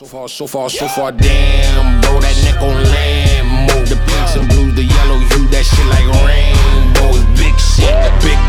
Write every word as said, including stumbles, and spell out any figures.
So far, so far, so far, damn, bro, that neck on land. Move the pinks and blues, the yellow hue, that shit like rainbows. Big shit, big